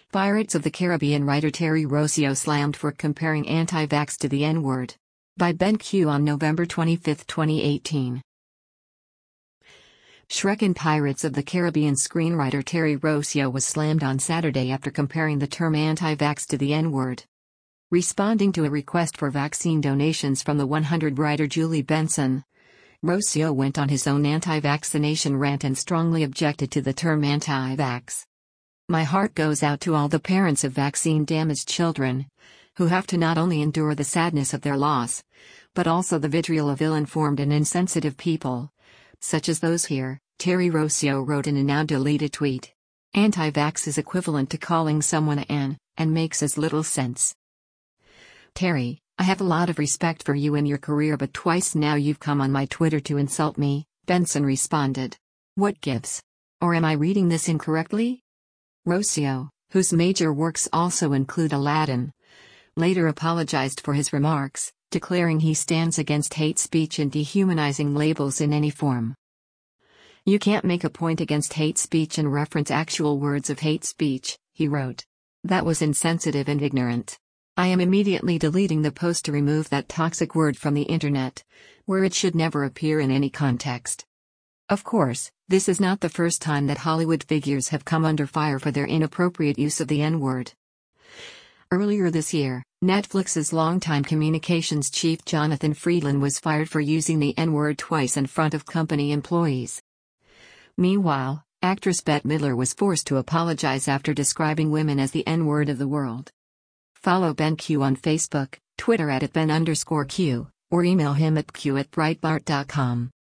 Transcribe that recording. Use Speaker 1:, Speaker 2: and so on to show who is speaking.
Speaker 1: Pirates of the Caribbean writer Terry Rossio slammed for comparing anti-vax to the N-word. By Ben Q on November 25, 2018. Shrek in Pirates of the Caribbean screenwriter Terry Rossio was slammed on Saturday after comparing the term anti-vax to the N-word. Responding to a request for vaccine donations from the 100 writer Julie Benson, Rossio went on his own anti-vaccination rant and strongly objected to the term anti-vax. My heart goes out to all the parents of vaccine-damaged children, who have to not only endure the sadness of their loss, but also the vitriol of ill-informed and insensitive people, such as those here, Terry Rossio wrote in a now-deleted tweet. Anti-vax is equivalent to calling someone an, and makes as little sense. Terry, I have a lot of respect for you and your career, but twice now you've come on my Twitter to insult me, Benson responded. What gives? Or am I reading this incorrectly? Rossio, whose major works also include Aladdin, later apologized for his remarks, declaring he stands against hate speech and dehumanizing labels in any form. You can't make a point against hate speech and reference actual words of hate speech, he wrote. That was insensitive and ignorant. I am immediately deleting the post to remove that toxic word from the internet, where it should never appear in any context. Of course, this is not the first time that Hollywood figures have come under fire for their inappropriate use of the N-word. Earlier this year, Netflix's longtime communications chief Jonathan Freedland was fired for using the N-word twice in front of company employees. Meanwhile, actress Bette Midler was forced to apologize after describing women as the N-word of the world. Follow Ben Q on Facebook, Twitter @Ben_Q, or email him at q@breitbart.com.